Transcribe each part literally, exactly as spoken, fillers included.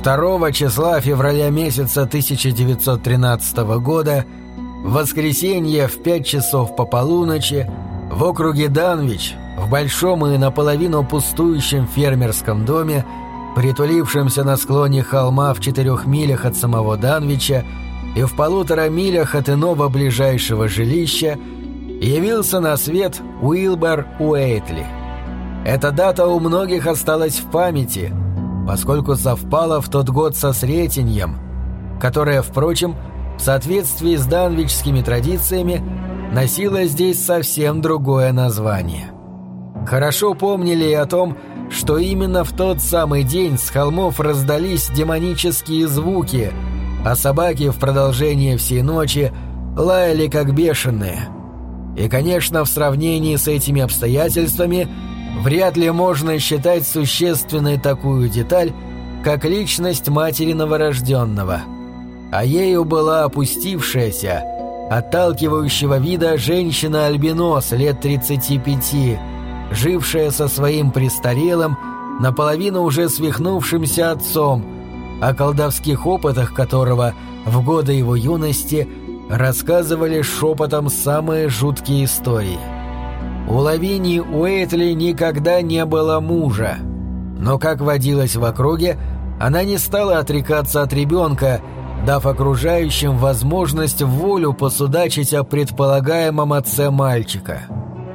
Второго числа февраля месяца тысяча девятьсот тринадцатого года, в воскресенье в пять часов по полуночи, в округе Данвич, в большом и наполовину пустующем фермерском доме, притулившемся на склоне холма в четырех милях от самого Данвича и в полутора милях от иного ближайшего жилища, явился на свет Уилбер Уэйтли. Эта дата у многих осталась в памяти, поскольку совпала в тот год со Сретеньем, которое, впрочем, в соответствии с данвичскими традициями, носило здесь совсем другое название. Хорошо помнили и о том, что именно в тот самый день с холмов раздались демонические звуки, а собаки в продолжение всей ночи лаяли как бешеные. И, конечно, в сравнении с этими обстоятельствами вряд ли можно считать существенной такую деталь, как личность матери новорожденного. А ею была опустившаяся, отталкивающего вида женщина-альбинос лет тридцати пяти, жившая со своим престарелым, наполовину уже свихнувшимся отцом, о колдовских опытах которого в годы его юности рассказывали шепотом самые жуткие истории. У Лавинии Уэйтли никогда не было мужа, но, как водилось в округе, она не стала отрекаться от ребенка, дав окружающим возможность в волю посудачить о предполагаемом отце мальчика.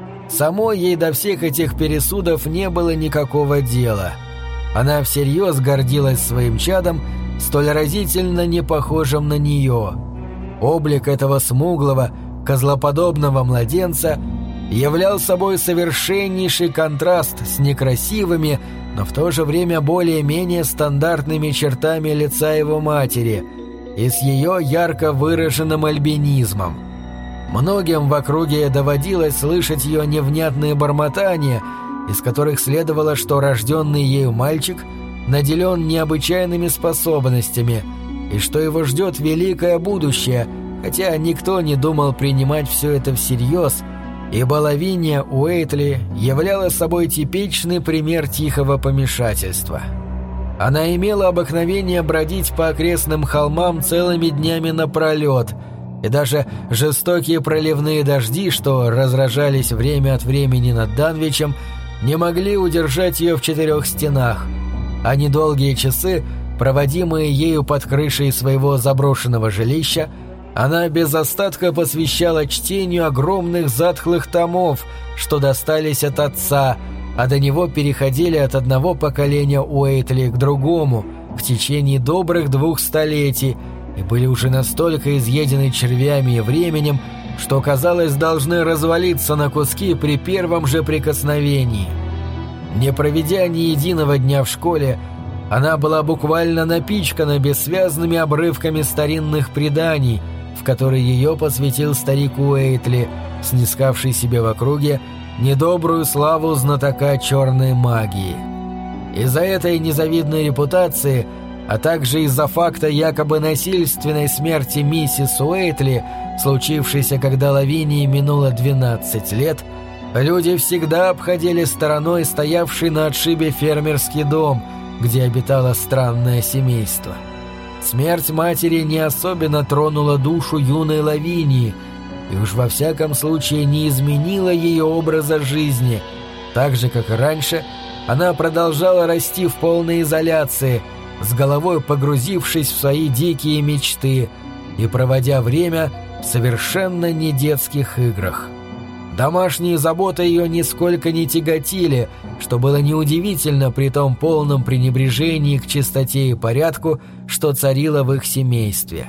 Самой ей до всех этих пересудов не было никакого дела. Она всерьез гордилась своим чадом, столь разительно не похожим на нее. Облик этого смуглого, козлоподобного младенца являл собой совершеннейший контраст с некрасивыми, но в то же время более-менее стандартными чертами лица его матери и с ее ярко выраженным альбинизмом. Многим в округе доводилось слышать ее невнятные бормотания, из которых следовало, что рожденный ею мальчик наделен необычайными способностями и что его ждет великое будущее, хотя никто не думал принимать все это всерьез, ибо Лавиния Уэйтли являла собой типичный пример тихого помешательства. Она имела обыкновение бродить по окрестным холмам целыми днями напролет, и даже жестокие проливные дожди, что разражались время от времени над Данвичем, не могли удержать ее в четырех стенах, а недолгие часы, проводимые ею под крышей своего заброшенного жилища, она без остатка посвящала чтению огромных затхлых томов, что достались от отца, а до него переходили от одного поколения Уэйтли к другому в течение добрых двух столетий и были уже настолько изъедены червями и временем, что, казалось, должны развалиться на куски при первом же прикосновении. Не проведя ни единого дня в школе, она была буквально напичкана бессвязными обрывками старинных преданий, в которые ее посвятил старик Уэйтли, снискавший себе в округе недобрую славу знатока черной магии. Из-за этой незавидной репутации, а также из-за факта якобы насильственной смерти миссис Уэйтли, случившейся, когда Лавинии минуло двенадцать лет, люди всегда обходили стороной стоявший на отшибе фермерский дом, где обитало странное семейство. Смерть матери не особенно тронула душу юной Лавинии и уж во всяком случае не изменила ее образа жизни. Так же, как и раньше, она продолжала расти в полной изоляции, с головой погрузившись в свои дикие мечты и проводя время в совершенно не детских играх. Домашние заботы ее нисколько не тяготили, что было неудивительно при том полном пренебрежении к чистоте и порядку, что царило в их семействе.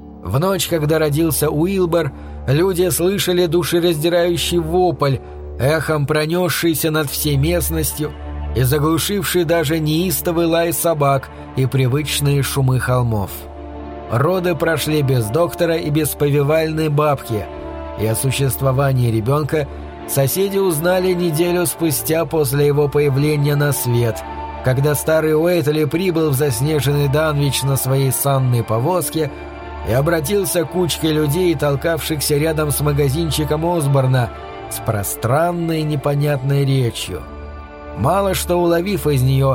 В ночь, когда родился Уилбер, люди слышали душераздирающий вопль, эхом пронесшийся над всей местностью и заглушивший даже неистовый лай собак и привычные шумы холмов. Роды прошли без доктора и без повивальной бабки, и о существовании ребенка соседи узнали неделю спустя после его появления на свет, когда старый Уэйтли прибыл в заснеженный Данвич на своей санной повозке и обратился к кучке людей, толкавшихся рядом с магазинчиком Осборна, с пространной непонятной речью. Мало что уловив из нее,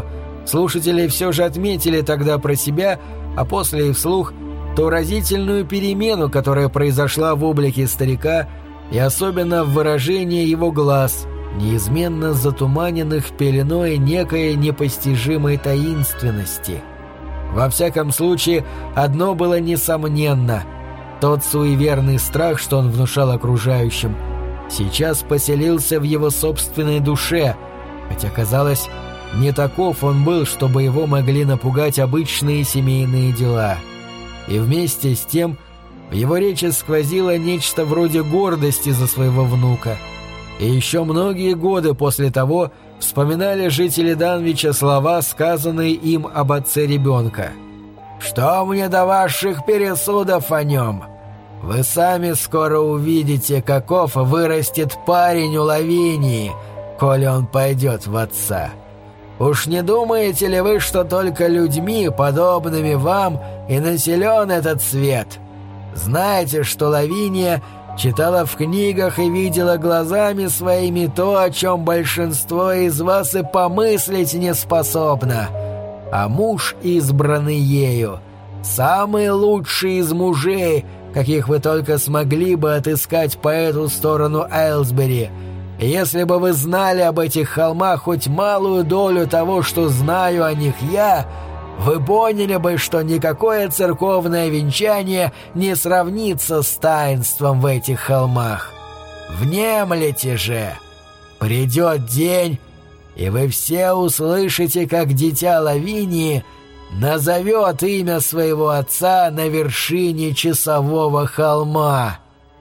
Слушатели все же отметили тогда про себя, а после и вслух, ту разительную перемену, которая произошла в облике старика и особенно в выражении его глаз, неизменно затуманенных пеленой некой непостижимой таинственности. Во всяком случае, одно было несомненно — тот суеверный страх, что он внушал окружающим, сейчас поселился в его собственной душе, хотя, казалось, не таков он был, чтобы его могли напугать обычные семейные дела. И вместе с тем в его речи сквозило нечто вроде гордости за своего внука. И еще многие годы после того вспоминали жители Данвича слова, сказанные им об отце ребенка. «Что мне до ваших пересудов о нем? Вы сами скоро увидите, каков вырастет парень у Лавинии, коли он пойдет в отца. Уж не думаете ли вы, что только людьми, подобными вам, и населен этот свет? Знаете, что Лавиния читала в книгах и видела глазами своими то, о чем большинство из вас и помыслить не способно. А муж, избранный ею, самый лучший из мужей, каких вы только смогли бы отыскать по эту сторону Эйлсбери. И если бы вы знали об этих холмах хоть малую долю того, что знаю о них я, вы поняли бы, что никакое церковное венчание не сравнится с таинством в этих холмах. Внемлите же! Придет день, и вы все услышите, как дитя Лавинии назовет имя своего отца на вершине часового холма».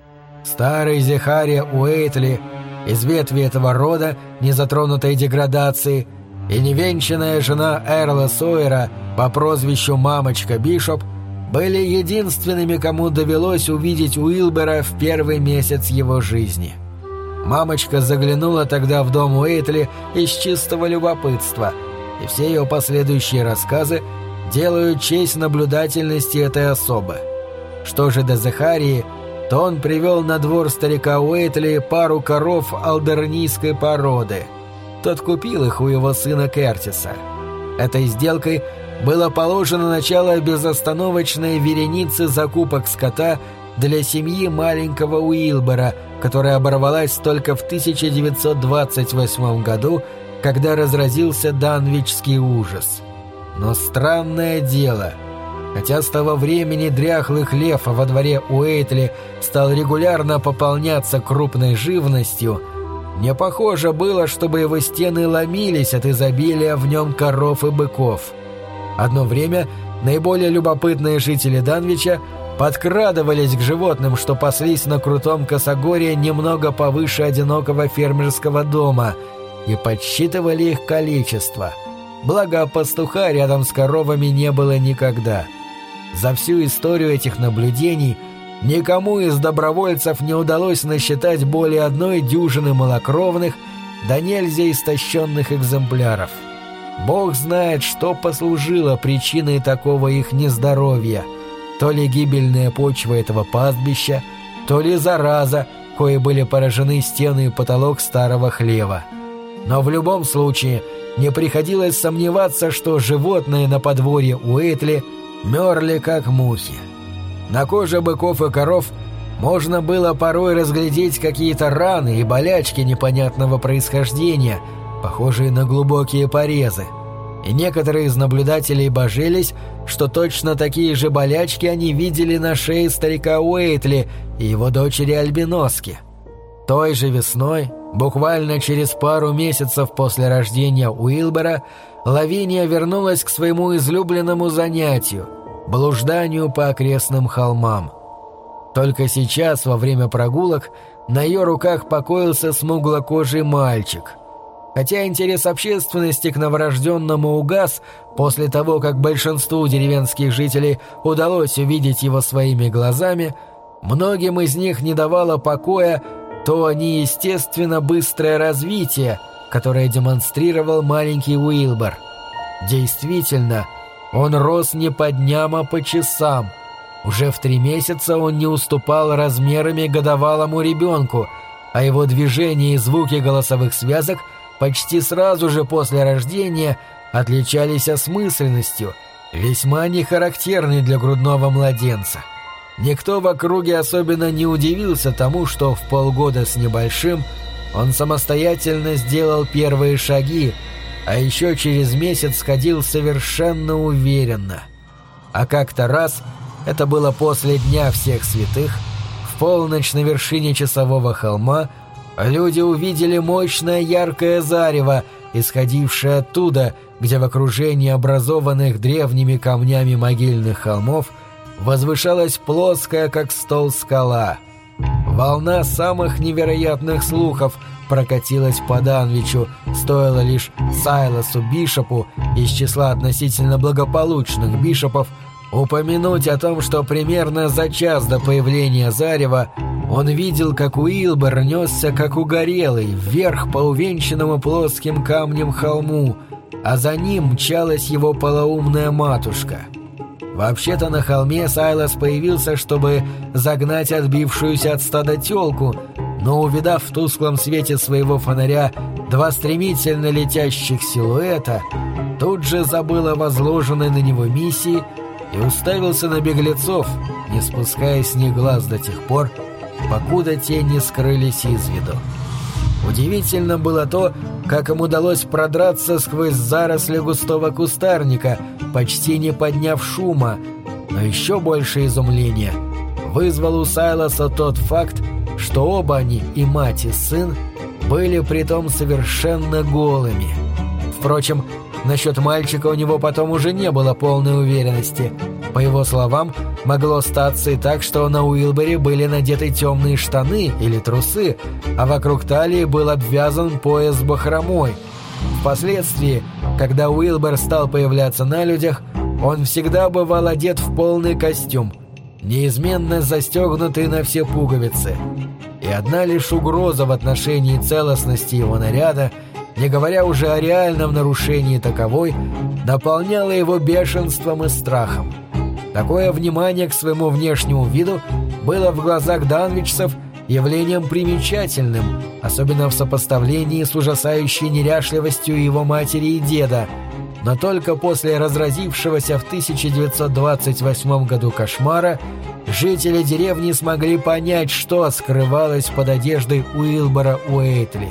Старый Зехария Уэйтли, из ветви этого рода, не затронутой деградацией, и невенчанная жена Эрла Сойера по прозвищу Мамочка Бишоп были единственными, кому довелось увидеть Уилбера в первый месяц его жизни. Мамочка заглянула тогда в дом Уэйтли из чистого любопытства, и все ее последующие рассказы делают честь наблюдательности этой особы. Что же до Захарии, то он привел на двор старика Уэйтли пару коров алдернийской породы. Тот купил их у его сына Кертиса. Этой сделкой было положено начало безостановочной вереницы закупок скота для семьи маленького Уилбера, которая оборвалась только в тысяча девятьсот двадцать восьмом году, когда разразился Данвичский ужас. Но странное дело, хотя с того времени дряхлый хлев во дворе Уэйтли стал регулярно пополняться крупной живностью, не похоже было, чтобы его стены ломились от изобилия в нем коров и быков. Одно время наиболее любопытные жители Данвича подкрадывались к животным, что паслись на крутом косогоре немного повыше одинокого фермерского дома, и подсчитывали их количество. Благо, пастуха рядом с коровами не было никогда. За всю историю этих наблюдений никому из добровольцев не удалось насчитать более одной дюжины малокровных, да нельзя истощенных экземпляров. Бог знает, что послужило причиной такого их нездоровья. То ли гибельная почва этого пастбища, то ли зараза, кои были поражены стены и потолок старого хлева. Но в любом случае не приходилось сомневаться, что животные на подворье Уэйтли мерли как мухи. На коже быков и коров можно было порой разглядеть какие-то раны и болячки непонятного происхождения, похожие на глубокие порезы. И некоторые из наблюдателей божились, что точно такие же болячки они видели на шее старика Уэйтли и его дочери Альбиноски. Той же весной, буквально через пару месяцев после рождения Уилбера, Лавиния вернулась к своему излюбленному занятию – блужданию по окрестным холмам. Только сейчас, во время прогулок, на ее руках покоился смуглокожий мальчик. Хотя интерес общественности к новорожденному угас после того, как большинству деревенских жителей удалось увидеть его своими глазами, многим из них не давало покоя то неестественно быстрое развитие, которое демонстрировал маленький Уилбер. Действительно, он рос не по дням, а по часам. Уже в три месяца он не уступал размерами годовалому ребенку, а его движения и звуки голосовых связок почти сразу же после рождения отличались осмысленностью, весьма нехарактерной для грудного младенца. Никто в округе особенно не удивился тому, что в полгода с небольшим он самостоятельно сделал первые шаги, а еще через месяц ходил совершенно уверенно. А как-то раз, это было после Дня всех святых, в полночь на вершине часового холма люди увидели мощное яркое зарево, исходившее оттуда, где в окружении образованных древними камнями могильных холмов возвышалась плоская, как стол, скала. Волна самых невероятных слухов прокатилась по Данвичу, стоило лишь Сайласу Бишопу из числа относительно благополучных бишопов упомянуть о том, что примерно за час до появления зарева он видел, как Уилбер несся, как угорелый, вверх по увенчанному плоским камнем холму, а за ним мчалась его полоумная матушка. Вообще-то на холме Сайлас появился, чтобы загнать отбившуюся от стада тёлку, но, увидав в тусклом свете своего фонаря два стремительно летящих силуэта, тут же забыл о возложенной на него миссии и уставился на беглецов, не спуская с них глаз до тех пор, покуда те не скрылись из виду. Удивительно было то, как им удалось продраться сквозь заросли густого кустарника, почти не подняв шума, но еще больше изумления вызвал у Сайласа тот факт, что оба они, и мать, и сын, были притом совершенно голыми. Впрочем, насчет мальчика у него потом уже не было полной уверенности. По его словам, могло статься и так, что на Уилбере были надеты темные штаны или трусы, а вокруг талии был обвязан пояс с бахромой. Впоследствии, когда Уилбер стал появляться на людях, он всегда бывал одет в полный костюм, неизменно застегнутый на все пуговицы. И одна лишь угроза в отношении целостности его наряда, не говоря уже о реальном нарушении таковой, наполняла его бешенством и страхом. Такое внимание к своему внешнему виду было в глазах данвичцев явлением примечательным, особенно в сопоставлении с ужасающей неряшливостью его матери и деда. Но только после разразившегося в тысяча девятьсот двадцать восьмом году кошмара жители деревни смогли понять, что скрывалось под одеждой Уилбера Уэйтли.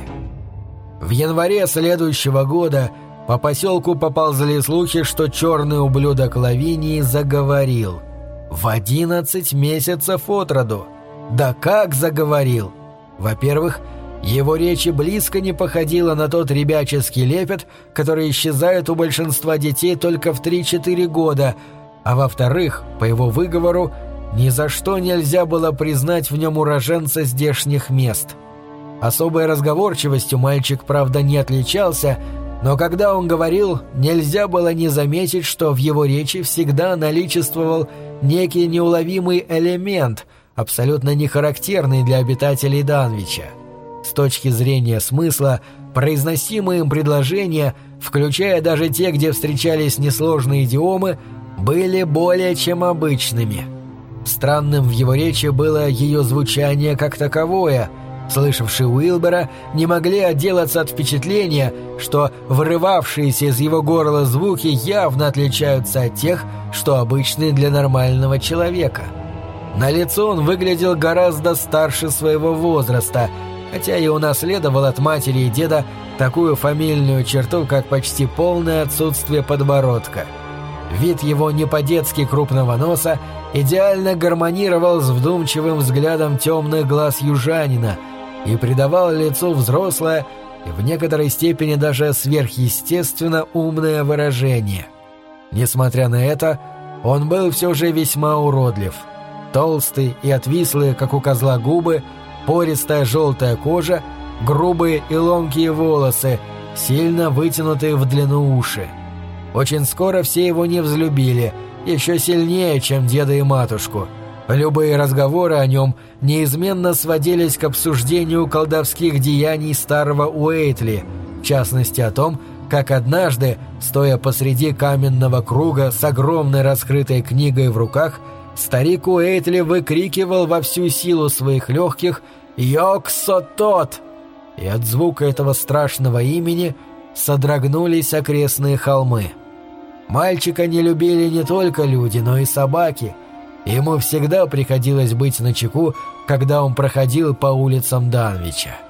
В январе следующего года по поселку поползли слухи, что черный ублюдок Лавинии заговорил. В одиннадцать месяцев от роду. Да как заговорил? Во-первых, его речь близко не походила на тот ребяческий лепет, который исчезает у большинства детей только в три-четыре года, а во-вторых, по его выговору, ни за что нельзя было признать в нем уроженца здешних мест. Особой разговорчивостью мальчик, правда, не отличался, но когда он говорил, нельзя было не заметить, что в его речи всегда наличествовал некий неуловимый элемент, абсолютно не характерный для обитателей Данвича. С точки зрения смысла, произносимые им предложения, включая даже те, где встречались несложные идиомы, были более чем обычными. Странным в его речи было ее звучание как таковое. Слышавшие Уилбера не могли отделаться от впечатления, что вырывавшиеся из его горла звуки явно отличаются от тех, что обычны для нормального человека. На лицо он выглядел гораздо старше своего возраста, хотя и унаследовал от матери и деда такую фамильную черту, как почти полное отсутствие подбородка. Вид его не по-детски крупного носа идеально гармонировал с вдумчивым взглядом темных глаз южанина и придавал лицу взрослое и в некоторой степени даже сверхъестественно умное выражение. Несмотря на это, он был все же весьма уродлив. Толстый и отвислые, как у козла, губы, пористая желтая кожа, грубые и ломкие волосы, сильно вытянутые в длину уши. Очень скоро все его не взлюбили, еще сильнее, чем деда и матушку. Любые разговоры о нем неизменно сводились к обсуждению колдовских деяний старого Уэйтли, в частности о том, как однажды, стоя посреди каменного круга с огромной раскрытой книгой в руках, старик Уэйтли выкрикивал во всю силу своих легких «Йоксотот!», и от звука этого страшного имени содрогнулись окрестные холмы. Мальчика не любили не только люди, но и собаки. Ему всегда приходилось быть начеку, когда он проходил по улицам Данвича.